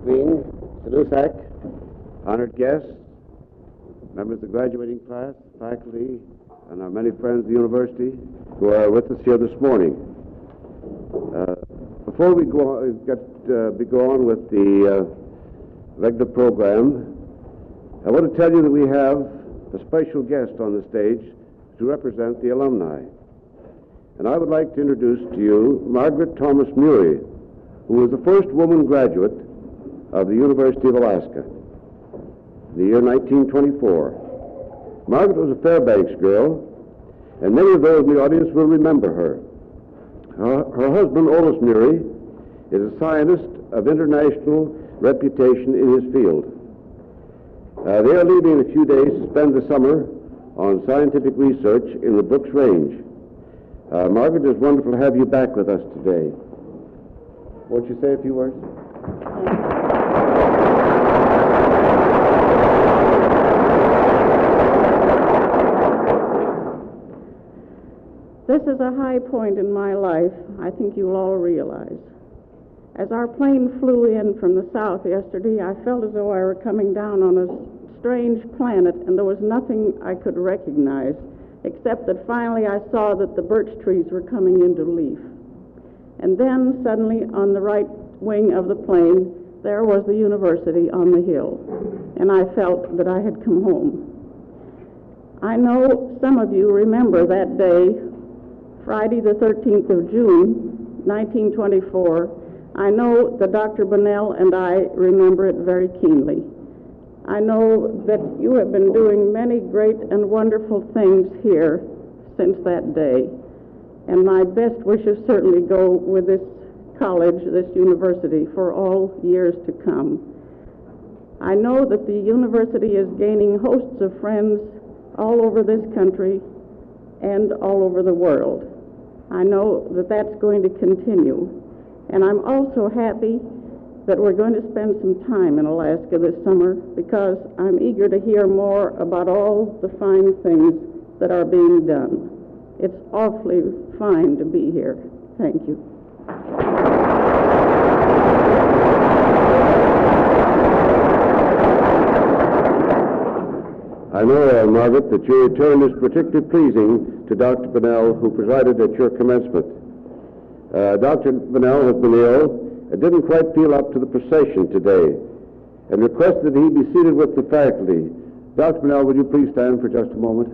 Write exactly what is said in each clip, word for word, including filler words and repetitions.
Queen, Mister Lusak, honored guests, members of the graduating class, faculty, and our many friends of the university who are with us here this morning. Uh, before we go on, get, uh, we go on with the uh, regular program, I want to tell you that we have a special guest on the stage to represent the alumni. And I would like to introduce to you Margaret Thomas Murray, who was the first woman graduate of the University of Alaska in the year nineteen twenty-four. Margaret was a Fairbanks girl, and many of those in the audience will remember her. Her, her husband, Otis Murray, is a scientist of international reputation in his field. Uh, they are leaving in a few days to spend the summer on scientific research in the Brooks Range. Uh, Margaret, it's wonderful to have you back with us today. Won't you say a few words? This is a high point in my life, I think you'll all realize. As our plane flew in from the south yesterday, I felt as though I were coming down on a strange planet, and there was nothing I could recognize, except that finally I saw that the birch trees were coming into leaf. And then suddenly on the right wing of the plane, there was the university on the hill, and I felt that I had come home. I know some of you remember that day, Friday the thirteenth of June, nineteen twenty-four. I know that Doctor Bunnell and I remember it very keenly. I know that you have been doing many great and wonderful things here since that day, and my best wishes certainly go with this college, this university, for all years to come. I know that the university is gaining hosts of friends all over this country and all over the world. I know that that's going to continue. And I'm also happy that we're going to spend some time in Alaska this summer, because I'm eager to hear more about all the fine things that are being done. It's awfully fine to be here. Thank you. I know, uh, Margaret, that your return is particularly pleasing to Doctor Bunnell, who presided at your commencement. Uh, Doctor Bunnell has been ill and didn't quite feel up to the procession today, and requested that he be seated with the faculty. Doctor Bunnell, would you please stand for just a moment?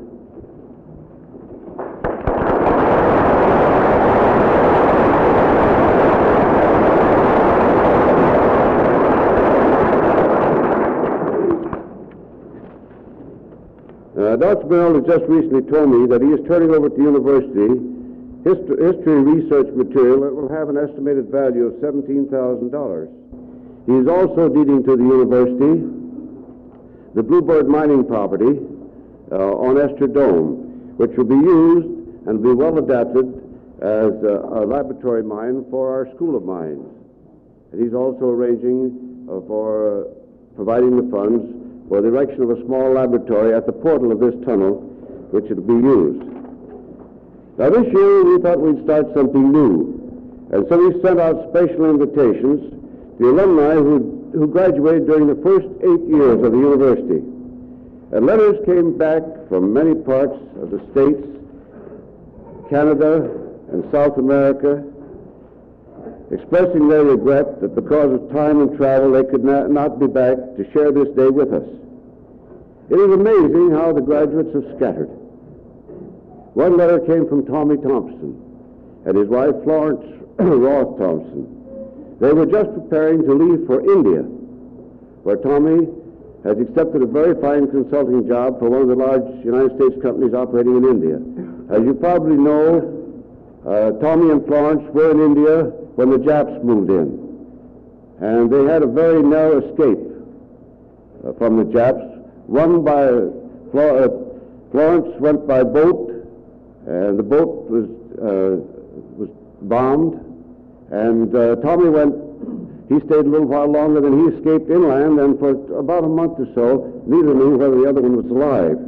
Uh, Doctor Bunnell has just recently told me that he is turning over to the university history, history research material that will have an estimated value of seventeen thousand dollars. He is also deeding to the university the Bluebird mining property uh, on Esther Dome, which will be used and be well adapted as a, a laboratory mine for our School of Mines. And he's also arranging uh, for uh, providing the funds for the erection of a small laboratory at the portal of this tunnel, which will be used. Now this year we thought we'd start something new, and so we sent out special invitations to the alumni who, who graduated during the first eight years of the university. And letters came back from many parts of the States, Canada, and South America, expressing their regret that because of time and travel they could not, not be back to share this day with us. It is amazing how the graduates have scattered. One letter came from Tommy Thompson and his wife Florence Roth Thompson. They were just preparing to leave for India, where Tommy has accepted a very fine consulting job for one of the large United States companies operating in India. As you probably know, uh, Tommy and Florence were in India when the Japs moved in, and they had a very narrow escape uh, from the Japs. One by Flor- uh, Florence went by boat, and the boat was uh, was bombed, and uh, Tommy went. He stayed a little while longer, than he escaped inland, and for about a month or so, neither knew whether the other one was alive.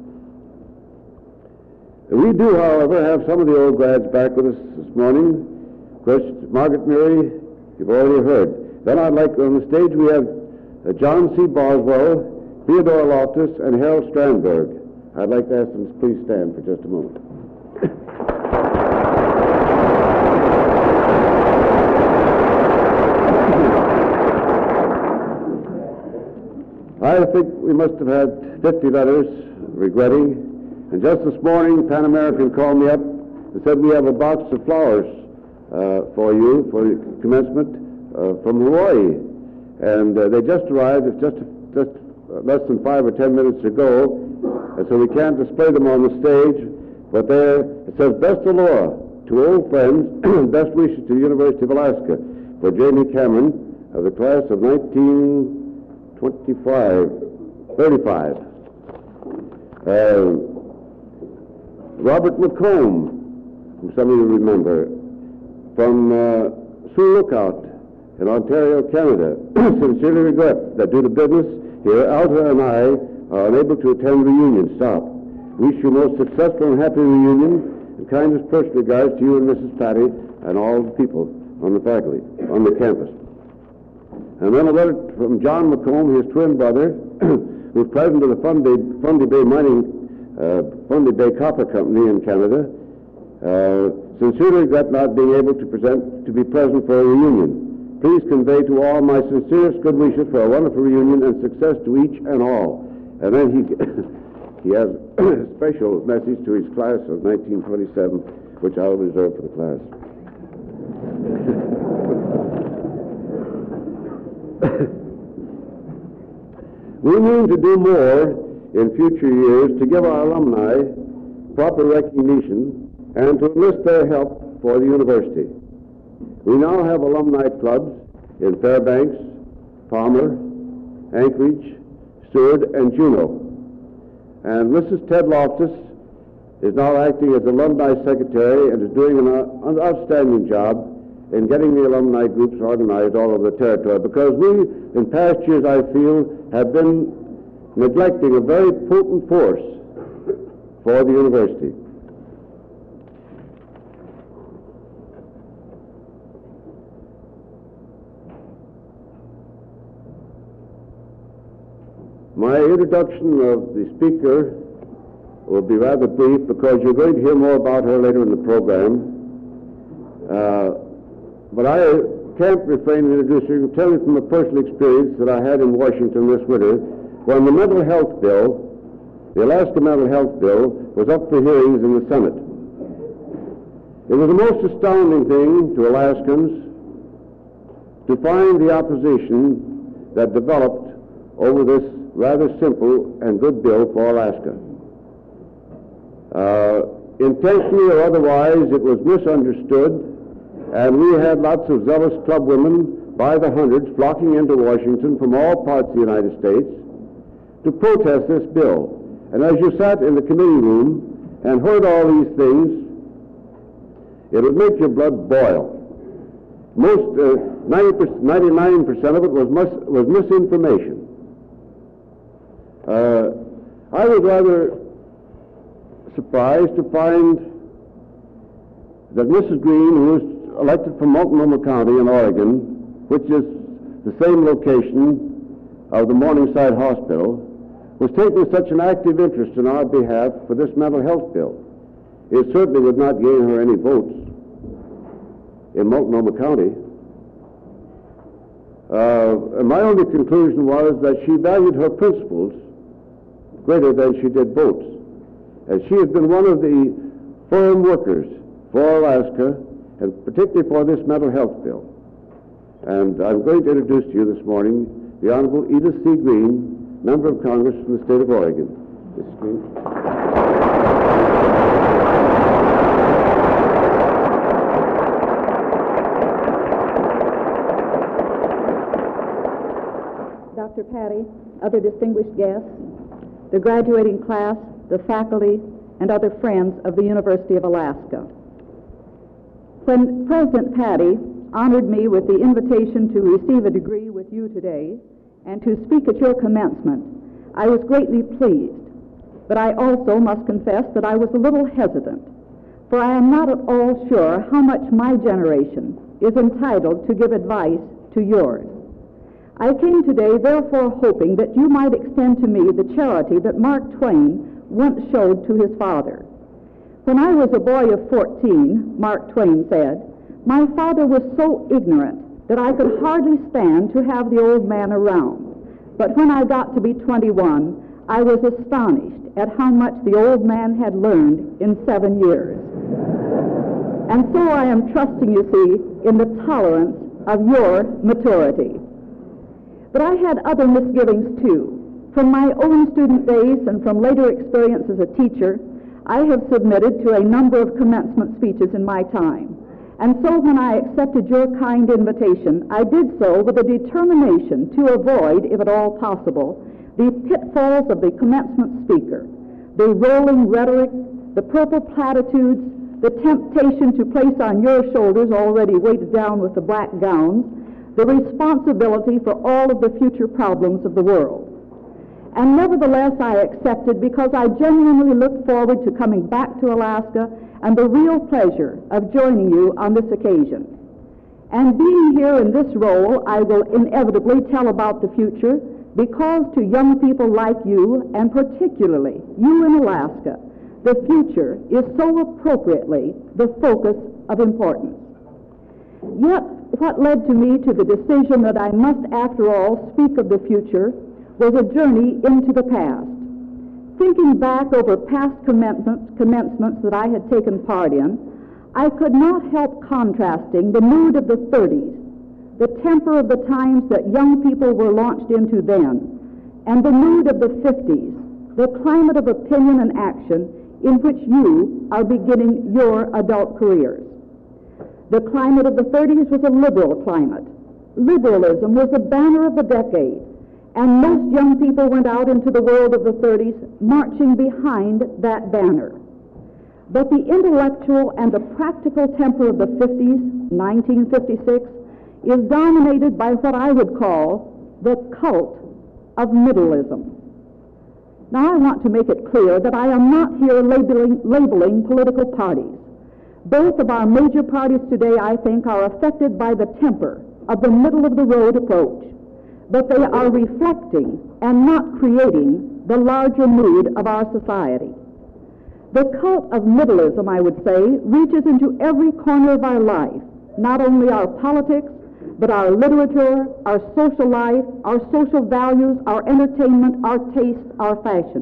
We do, however, have some of the old grads back with us this morning. Of course, Margaret Murray, you've already heard. Then I'd like, on the stage we have uh, John C. Boswell, Theodore Loftus, and Harold Strandberg. I'd like to ask them to please stand for just a moment. I think we must have had fifty letters regretting, and just this morning Pan American called me up and said we have a box of flowers uh, for you for the commencement uh, from Hawaii, and uh, they just arrived just just less than five or ten minutes ago, and so we can't display them on the stage, but there it says best aloha to old friends, best wishes to the University of Alaska for Jamie Cameron of the class of nineteen twenty-five, thirty-five. Uh, Robert McComb, whom some of you remember, from uh, Sioux Lookout in Ontario, Canada, sincerely regret that due to business here, Alta and I are unable to attend reunion. Stop. Wish you most successful and happy reunion, and kindest personal regards to you and Missus Patty and all the people on the faculty, on the campus. And then a letter from John McComb, his twin brother, who's president of the Fundy, Fundy Bay Mining, uh, Fundy Bay Copper Company in Canada. Uh, sincerely regret not being able to present, to be present for a reunion. Please convey to all my sincerest good wishes for a wonderful reunion and success to each and all. And then he he has a special message to his class of nineteen twenty-seven, which I'll reserve for the class. We mean to do more in future years to give our alumni proper recognition and to enlist their help for the university. We now have alumni clubs in Fairbanks, Palmer, Anchorage, Seward, and Juneau. And Missus Ted Loftus is now acting as alumni secretary and is doing an, uh, an outstanding job in getting the alumni groups organized all over the territory, because we, in past years, I feel, have been neglecting a very potent force for the university. My introduction of the speaker will be rather brief because you're going to hear more about her later in the program. Uh, But I can't refrain from introducing you, tell you from a personal experience that I had in Washington this winter when the mental health bill, the Alaska Mental Health Bill, was up for hearings in the Senate. It was the most astounding thing to Alaskans to find the opposition that developed over this rather simple and good bill for Alaska. Uh, intentionally or otherwise, it was misunderstood. And we had lots of zealous club women by the hundreds flocking into Washington from all parts of the United States to protest this bill. And as you sat in the committee room and heard all these things, it would make your blood boil. Most, uh, ninety-nine percent of it was, mus- was misinformation. Uh, I was rather surprised to find that Missus Green, who was elected from Multnomah County in Oregon, which is the same location of the Morningside Hospital, was taking such an active interest in our behalf for this mental health bill. It certainly would not gain her any votes in Multnomah County. Uh, and my only conclusion was that she valued her principles greater than she did votes. And she has been one of the firm workers for Alaska, and particularly for this mental health bill. And I'm going to introduce to you this morning the Honorable Edith C. Green, Member of Congress from the state of Oregon. Missus Green. Doctor Patty, other distinguished guests, the graduating class, the faculty, and other friends of the University of Alaska. When President Patty honored me with the invitation to receive a degree with you today and to speak at your commencement, I was greatly pleased. But I also must confess that I was a little hesitant, for I am not at all sure how much my generation is entitled to give advice to yours. I came today, therefore, hoping that you might extend to me the charity that Mark Twain once showed to his father. When I was a boy of fourteen, Mark Twain said, my father was so ignorant that I could hardly stand to have the old man around. But when I got to be twenty-one, I was astonished at how much the old man had learned in seven years. And so I am trusting, you see, in the tolerance of your maturity. But I had other misgivings, too. From my own student days and from later experience as a teacher, I have submitted to a number of commencement speeches in my time. And so when I accepted your kind invitation, I did so with a determination to avoid, if at all possible, the pitfalls of the commencement speaker, the rolling rhetoric, the purple platitudes, the temptation to place on your shoulders, already weighted down with the black gowns, the responsibility for all of the future problems of the world. And nevertheless, I accepted because I genuinely looked forward to coming back to Alaska and the real pleasure of joining you on this occasion. And being here in this role, I will inevitably tell about the future because to young people like you, and particularly you in Alaska, the future is so appropriately the focus of importance. Yet, what led to me to the decision that I must, after all, speak of the future was a journey into the past. Thinking back over past commencements, commencements that I had taken part in, I could not help contrasting the mood of the thirties, the temper of the times that young people were launched into then, and the mood of the fifties, the climate of opinion and action in which you are beginning your adult careers. The climate of the thirties was a liberal climate. Liberalism was the banner of the decade, and most young people went out into the world of the thirties marching behind that banner. But the intellectual and the practical temper of the fifties, nineteen fifty-six, is dominated by what I would call the cult of middleism. Now, I want to make it clear that I am not here labeling, labeling political parties. Both of our major parties today, I think, are affected by the temper of the middle-of-the-road approach, but they are reflecting and not creating the larger mood of our society. The cult of middleism, I would say, reaches into every corner of our life, not only our politics, but our literature, our social life, our social values, our entertainment, our tastes, our fashions.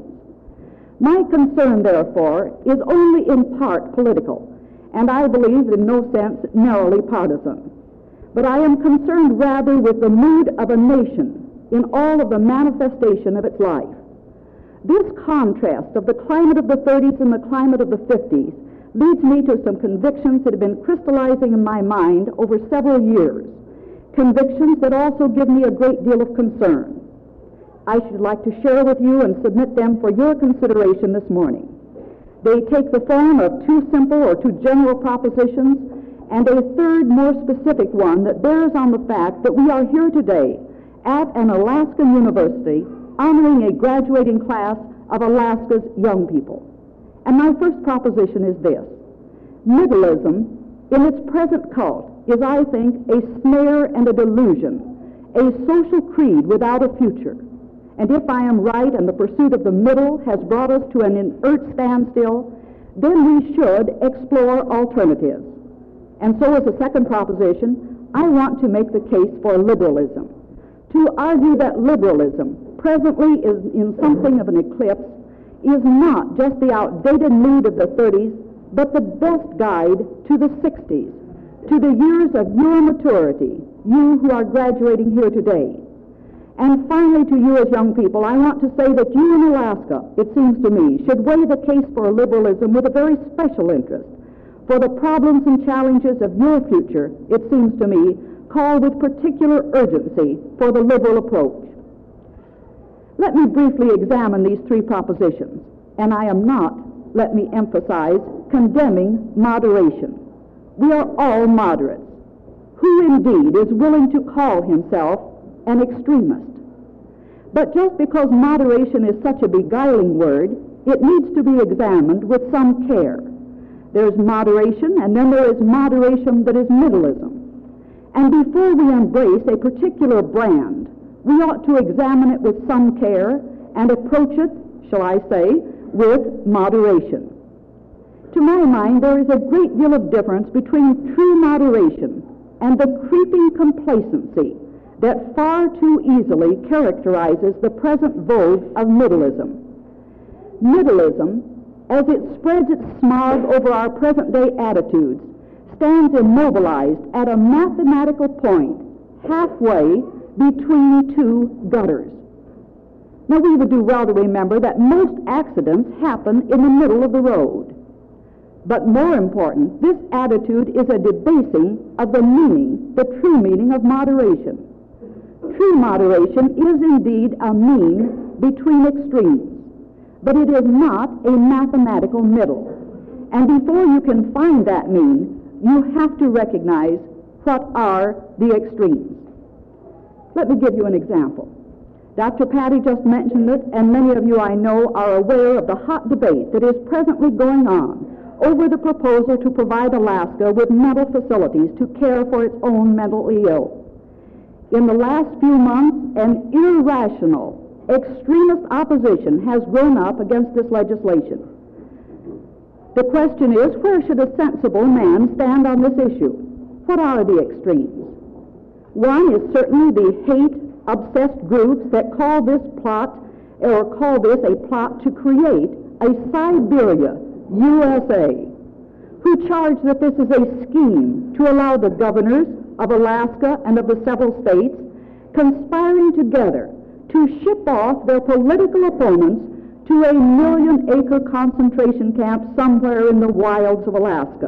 My concern, therefore, is only in part political, and I believe in no sense narrowly partisan. But I am concerned rather with the mood of a nation in all of the manifestation of its life. This contrast of the climate of the thirties and the climate of the fifties leads me to some convictions that have been crystallizing in my mind over several years, convictions that also give me a great deal of concern. I should like to share with you and submit them for your consideration this morning. They take the form of two simple or two general propositions and a third, more specific one that bears on the fact that we are here today at an Alaskan university honoring a graduating class of Alaska's young people. And my first proposition is this: middleism, in its present cult, is, I think, a snare and a delusion, a social creed without a future. And if I am right and the pursuit of the middle has brought us to an inert standstill, then we should explore alternatives. And so as a second proposition, I want to make the case for liberalism. To argue that liberalism presently is in something of an eclipse is not just the outdated mood of the thirties, but the best guide to the sixties, to the years of your maturity, you who are graduating here today. And finally, to you as young people, I want to say that you in Alaska, it seems to me, should weigh the case for liberalism with a very special interest. For the problems and challenges of your future, it seems to me, call with particular urgency for the liberal approach. Let me briefly examine these three propositions, and I am not, let me emphasize, condemning moderation. We are all moderates. Who indeed is willing to call himself an extremist? But just because moderation is such a beguiling word, it needs to be examined with some care. There's moderation, and then there is moderation that is middleism. And before we embrace a particular brand, we ought to examine it with some care and approach it, shall I say, with moderation. To my mind, there is a great deal of difference between true moderation and the creeping complacency that far too easily characterizes the present vogue of middleism. Middleism, as it spreads its smog over our present-day attitudes, stands immobilized at a mathematical point halfway between two gutters. Now, we would do well to remember that most accidents happen in the middle of the road. But more important, this attitude is a debasing of the meaning, the true meaning of moderation. True moderation is indeed a mean between extremes, but it is not a mathematical middle. And before you can find that mean, you have to recognize what are the extremes. Let me give you an example. Doctor Patty just mentioned it, and many of you I know are aware of the hot debate that is presently going on over the proposal to provide Alaska with mental facilities to care for its own mentally ill. In the last few months, an irrational, extremist opposition has grown up against this legislation. The question is, where should a sensible man stand on this issue? What are the extremes? One is certainly the hate-obsessed groups that call this plot, or call this a plot to create a Siberia, U S A, who charge that this is a scheme to allow the governors of Alaska and of the several states conspiring together to ship off their political opponents to a million-acre concentration camp somewhere in the wilds of Alaska.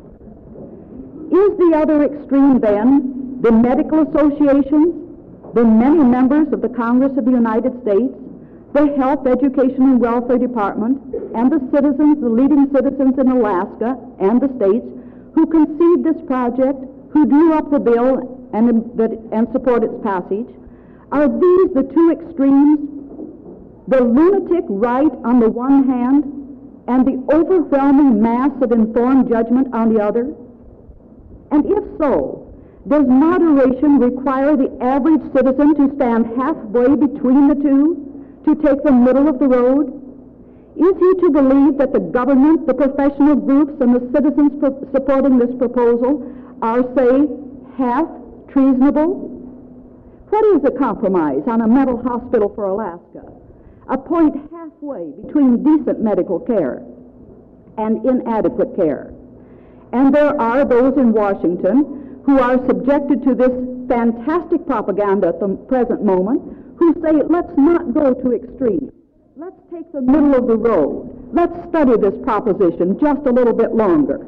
Is the other extreme, then, the medical associations, the many members of the Congress of the United States, the Health, Education, and Welfare Department, and the citizens, the leading citizens in Alaska and the states who conceived this project, who drew up the bill and, and support its passage? Are these the two extremes? The lunatic right on the one hand and the overwhelming mass of informed judgment on the other? And if so, does moderation require the average citizen to stand halfway between the two, to take the middle of the road? Is he to believe that the government, the professional groups, and the citizens pro- supporting this proposal are, say, half treasonable? What is a compromise on a mental hospital for Alaska? A point halfway between decent medical care and inadequate care. And there are those in Washington who are subjected to this fantastic propaganda at the present moment, who say, let's not go to extremes. Let's take the middle of the road. Let's study this proposition just a little bit longer.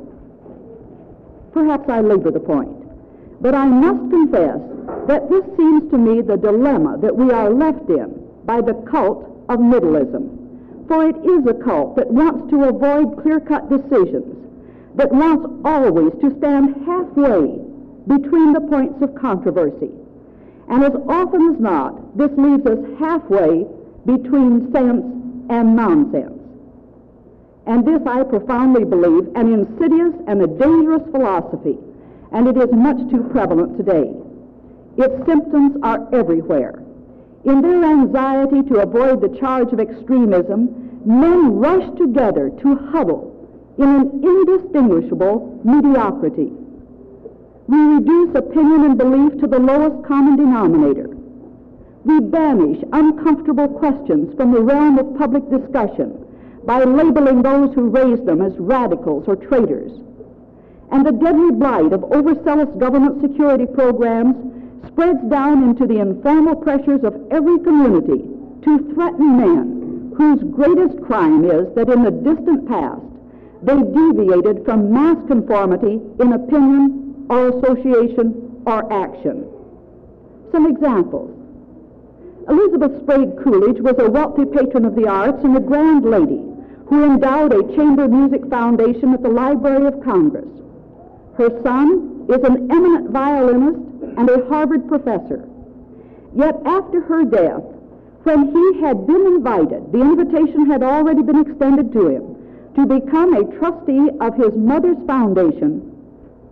Perhaps I labor the point, but I must confess that this seems to me the dilemma that we are left in by the cult of middleism. For it is a cult that wants to avoid clear-cut decisions, that wants always to stand halfway between the points of controversy. And as often as not, this leaves us halfway between sense and nonsense. And this, I profoundly believe, an insidious and a dangerous philosophy, and it is much too prevalent today. Its symptoms are everywhere. In their anxiety to avoid the charge of extremism, men rush together to huddle in an indistinguishable mediocrity. We reduce opinion and belief to the lowest common denominator. We banish uncomfortable questions from the realm of public discussion by labeling those who raise them as radicals or traitors. And the deadly blight of overzealous government security programs spreads down into the informal pressures of every community to threaten men whose greatest crime is that in the distant past they deviated from mass conformity in opinion or association or action. Some examples. Elizabeth Sprague Coolidge was a wealthy patron of the arts and a grand lady who endowed a chamber music foundation at the Library of Congress. Her son is an eminent violinist and a Harvard professor. Yet after her death, when he had been invited, the invitation had already been extended to him, to become a trustee of his mother's foundation,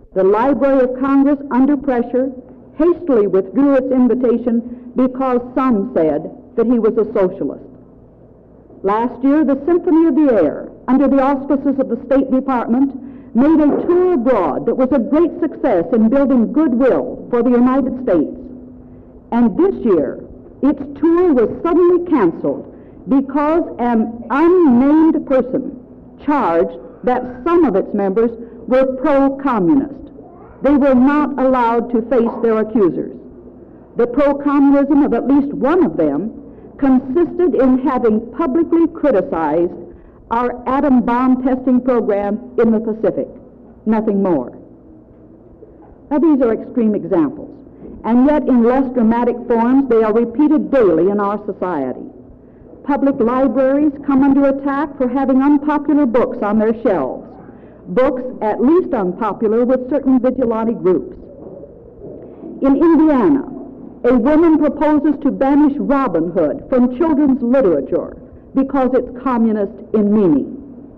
The Library of Congress, under pressure, hastily withdrew its invitation because some said that he was a socialist. Last year, the Symphony of the Air, under the auspices of the State Department, made a tour abroad that was a great success in building goodwill for the United States. And this year, its tour was suddenly canceled because an unnamed person charged that some of its members were pro-communist. They were not allowed to face their accusers. The pro-communism of at least one of them consisted in having publicly criticized our atom bomb testing program in the Pacific. Nothing more. Now, these are extreme examples, and yet in less dramatic forms they are repeated daily in our society. Public libraries come under attack for having unpopular books on their shelves, books at least unpopular with certain vigilante groups. In Indiana, a woman proposes to banish Robin Hood from children's literature because it's communist in meaning.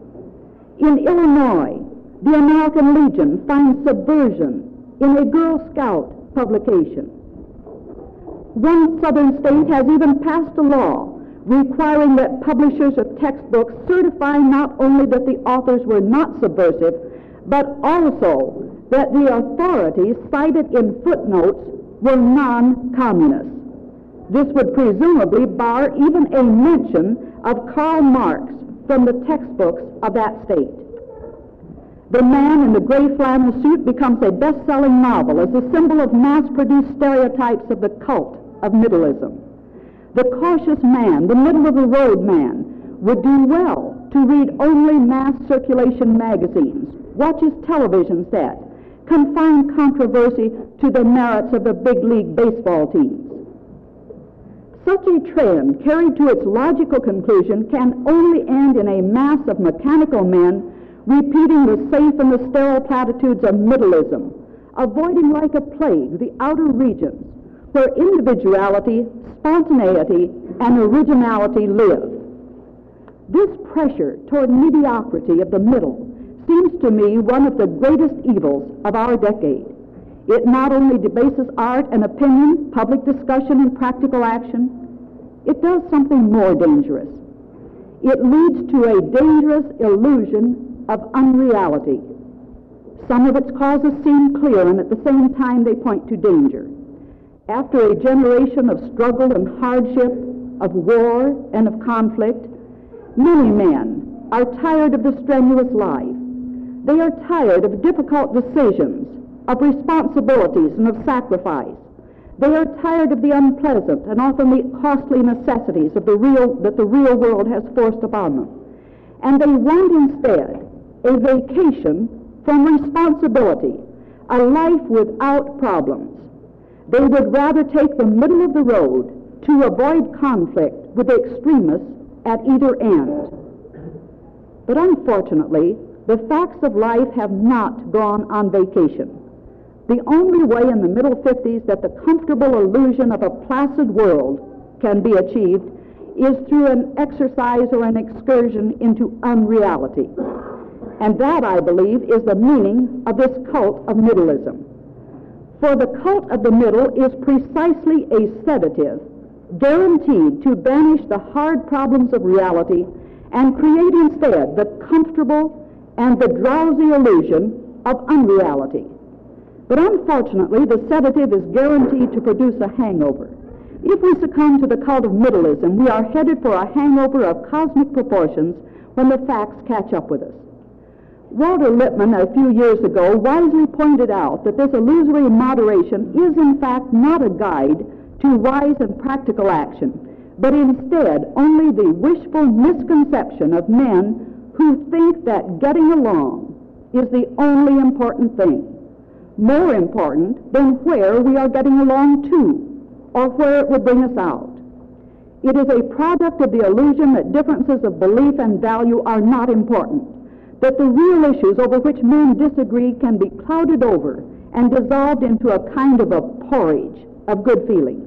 In Illinois, the American Legion finds subversion in a Girl Scout publication. One southern state has even passed a law requiring that publishers of textbooks certify not only that the authors were not subversive, but also that the authorities cited in footnotes were non-communist. This would presumably bar even a mention of Karl Marx from the textbooks of that state. The Man in the Gray Flannel Suit becomes a best-selling novel as a symbol of mass-produced stereotypes of the cult of middleism. The cautious man, the middle-of-the-road man, would do well to read only mass circulation magazines, watch his television set, confine controversy to the merits of the big league baseball teams. Such a trend, carried to its logical conclusion, can only end in a mass of mechanical men repeating the safe and the sterile platitudes of middleism, avoiding like a plague the outer regions where individuality, spontaneity, and originality live. This pressure toward mediocrity of the middle seems to me one of the greatest evils of our decade. It not only debases art and opinion, public discussion, and practical action, it does something more dangerous. It leads to a dangerous illusion of unreality. Some of its causes seem clear, and at the same time they point to danger. After a generation of struggle and hardship, of war and of conflict, many men are tired of the strenuous life. They are tired of difficult decisions, of responsibilities, and of sacrifice. They are tired of the unpleasant and often the costly necessities of the real, that the real world has forced upon them. And they want instead a vacation from responsibility, a life without problems. They would rather take the middle of the road to avoid conflict with the extremists at either end. But unfortunately, the facts of life have not gone on vacation. The only way in the middle fifties that the comfortable illusion of a placid world can be achieved is through an exercise or an excursion into unreality. And that, I believe, is the meaning of this cult of middleism. For the cult of the middle is precisely a sedative guaranteed to banish the hard problems of reality and create instead the comfortable and the drowsy illusion of unreality. But unfortunately, the sedative is guaranteed to produce a hangover. If we succumb to the cult of middleism, we are headed for a hangover of cosmic proportions when the facts catch up with us. Walter Lippmann, a few years ago, wisely pointed out that this illusory moderation is in fact not a guide to wise and practical action, but instead only the wishful misconception of men who think that getting along is the only important thing, more important than where we are getting along to, or where it would bring us out. It is a product of the illusion that differences of belief and value are not important, that the real issues over which men disagree can be clouded over and dissolved into a kind of a porridge of good feeling.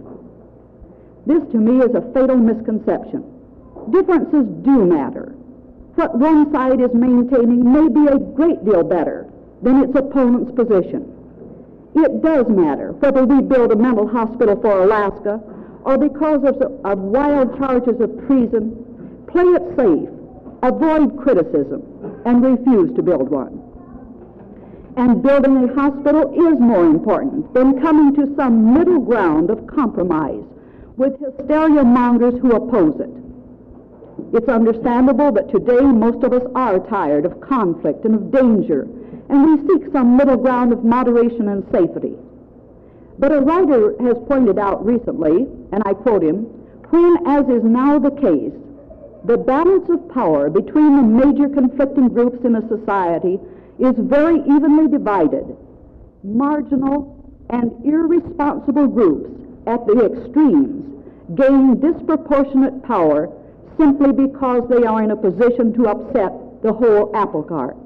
This, to me, is a fatal misconception. Differences do matter. What one side is maintaining may be a great deal better than its opponent's position. It does matter whether we build a mental hospital for Alaska or because of, of wild charges of treason. Play it safe, avoid criticism, and refuse to build one. And building a hospital is more important than coming to some middle ground of compromise with hysteria mongers who oppose it. It's understandable that today most of us are tired of conflict and of danger, and we seek some middle ground of moderation and safety. But a writer has pointed out recently, and I quote him, when, as is now the case, the balance of power between the major conflicting groups in a society is very evenly divided, marginal and irresponsible groups at the extremes gain disproportionate power simply because they are in a position to upset the whole apple cart.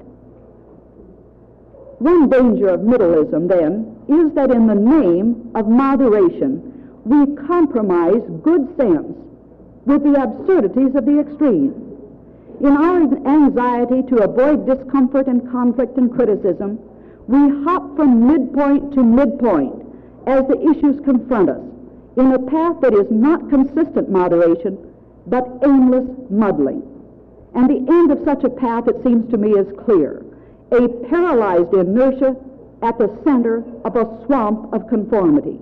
One danger of middleism, then, is that in the name of moderation, we compromise good sense with the absurdities of the extreme. In our anxiety to avoid discomfort and conflict and criticism, we hop from midpoint to midpoint as the issues confront us in a path that is not consistent moderation, but aimless muddling. And the end of such a path, it seems to me, is clear: a paralyzed inertia at the center of a swamp of conformity.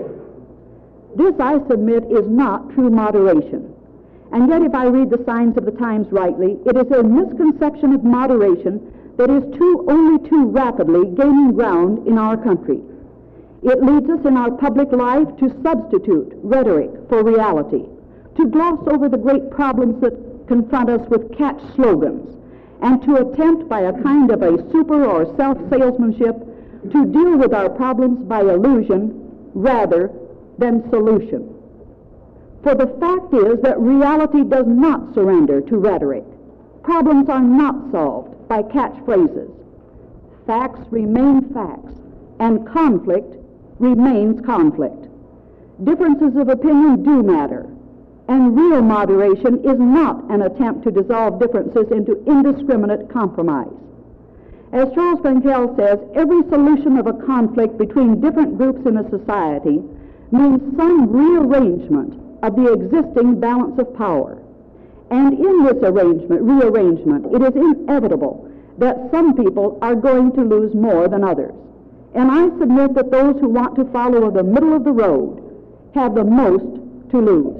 This, I submit, is not true moderation. And yet, if I read the signs of the times rightly, it is a misconception of moderation that is too only too rapidly gaining ground in our country. It leads us in our public life to substitute rhetoric for reality, to gloss over the great problems that confront us with catch slogans, and to attempt by a kind of a super or self-salesmanship to deal with our problems by illusion rather than solution. For the fact is that reality does not surrender to rhetoric. Problems are not solved by catchphrases. Facts remain facts, and conflict remains conflict. Differences of opinion do matter, and real moderation is not an attempt to dissolve differences into indiscriminate compromise. As Charles Frankel says, every solution of a conflict between different groups in a society means some rearrangement of the existing balance of power. And in this arrangement, rearrangement, it is inevitable that some people are going to lose more than others. And I submit that those who want to follow the middle of the road have the most to lose.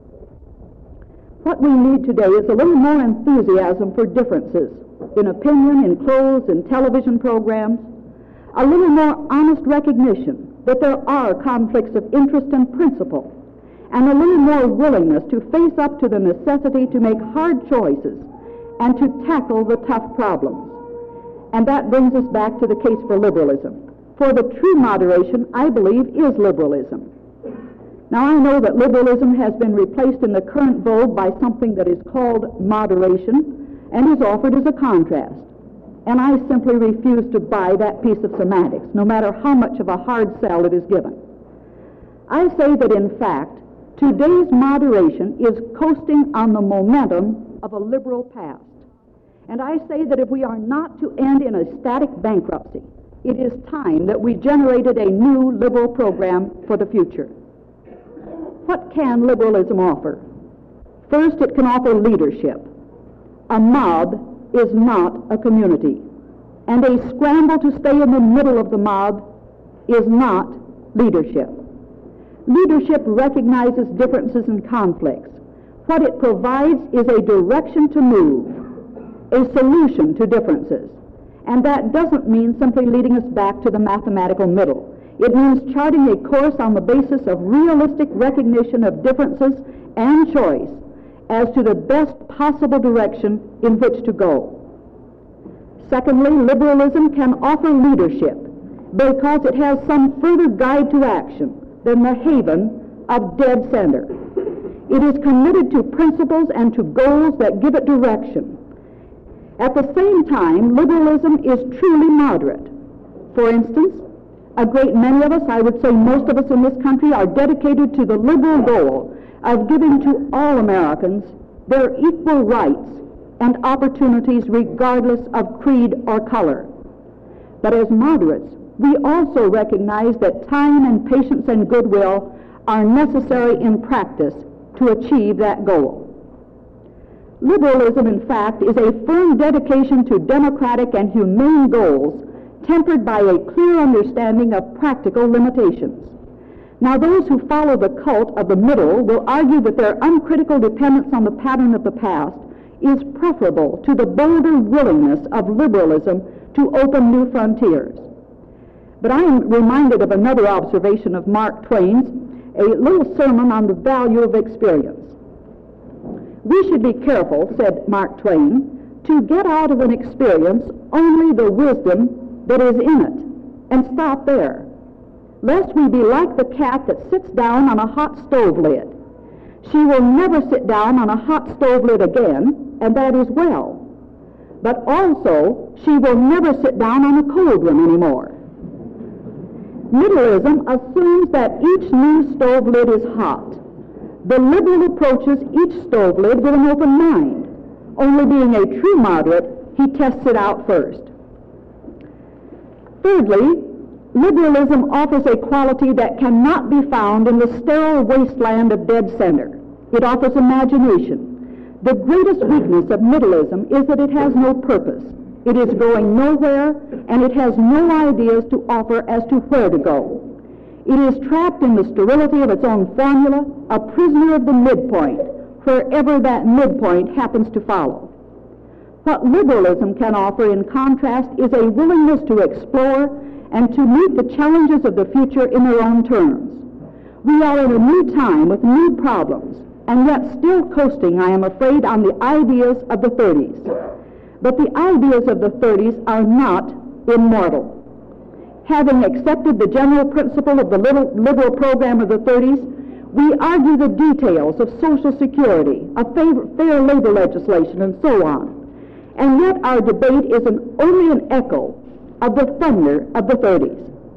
What we need today is a little more enthusiasm for differences in opinion, in clothes, in television programs, a little more honest recognition that there are conflicts of interest and principle, and a little more willingness to face up to the necessity to make hard choices and to tackle the tough problems. And that brings us back to the case for liberalism. For the true moderation, I believe, is liberalism. Now, I know that liberalism has been replaced in the current vogue by something that is called moderation and is offered as a contrast. And I simply refuse to buy that piece of semantics, no matter how much of a hard sell it is given. I say that, in fact, today's moderation is coasting on the momentum of a liberal past. And I say that if we are not to end in a static bankruptcy, it is time that we generated a new liberal program for the future. What can liberalism offer? First, it can offer leadership. A mob is not a community, and a scramble to stay in the middle of the mob is not leadership. Leadership recognizes differences and conflicts. What it provides is a direction to move, a solution to differences. And that doesn't mean simply leading us back to the mathematical middle. It means charting a course on the basis of realistic recognition of differences and choice as to the best possible direction in which to go. Secondly, liberalism can offer leadership because it has some further guide to action than the haven of dead center. It is committed to principles and to goals that give it direction. At the same time, liberalism is truly moderate. For instance, a great many of us, I would say most of us in this country, are dedicated to the liberal goal of giving to all Americans their equal rights and opportunities regardless of creed or color. But as moderates, we also recognize that time and patience and goodwill are necessary in practice to achieve that goal. Liberalism, in fact, is a firm dedication to democratic and humane goals tempered by a clear understanding of practical limitations. Now, those who follow the cult of the middle will argue that their uncritical dependence on the pattern of the past is preferable to the bolder willingness of liberalism to open new frontiers. But I am reminded of another observation of Mark Twain's, a little sermon on the value of experience. We should be careful, said Mark Twain, to get out of an experience only the wisdom that is in it, and stop there, lest we be like the cat that sits down on a hot stove lid. She will never sit down on a hot stove lid again, and that is well. But also, she will never sit down on a cold one anymore. Middleism assumes that each new stove lid is hot. The liberal approaches each stove lid with an open mind. Only being a true moderate, he tests it out first. Thirdly, liberalism offers a quality that cannot be found in the sterile wasteland of dead center. It offers imagination. The greatest weakness of middleism is that it has no purpose. It is going nowhere, and it has no ideas to offer as to where to go. It is trapped in the sterility of its own formula, a prisoner of the midpoint, wherever that midpoint happens to follow. What liberalism can offer, in contrast, is a willingness to explore and to meet the challenges of the future in their own terms. We are in a new time with new problems, and yet still coasting, I am afraid, on the ideas of the thirties. But the ideas of the thirties are not immortal. Having accepted the general principle of the liberal program of the thirties, we argue the details of Social Security, of fair labor legislation, and so on. And yet our debate is an, only an echo of the thunder of the thirties.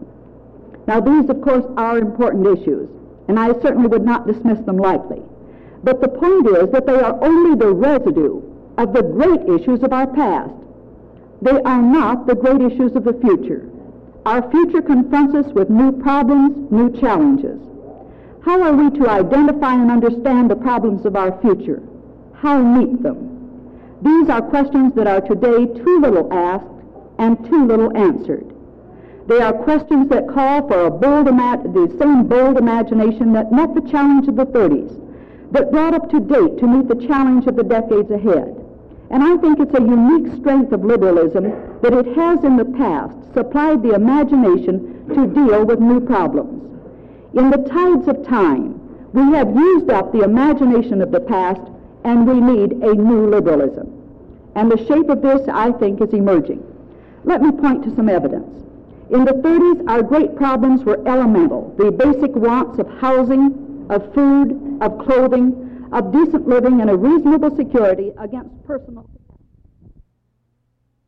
Now, these, of course, are important issues, and I certainly would not dismiss them lightly. But the point is that they are only the residue of the great issues of our past. They are not the great issues of the future. Our future confronts us with new problems, new challenges. How are we to identify and understand the problems of our future? How meet them? These are questions that are today too little asked and too little answered. They are questions that call for a bold ima- the same bold imagination that met the challenge of the thirties, that brought up to date to meet the challenge of the decades ahead. And I think it's a unique strength of liberalism that it has in the past supplied the imagination to deal with new problems. In the tides of time, we have used up the imagination of the past, and we need a new liberalism. And the shape of this, I think, is emerging. Let me point to some evidence. In the thirties, our great problems were elemental, the basic wants of housing, of food, of clothing, of decent living, and a reasonable security against personal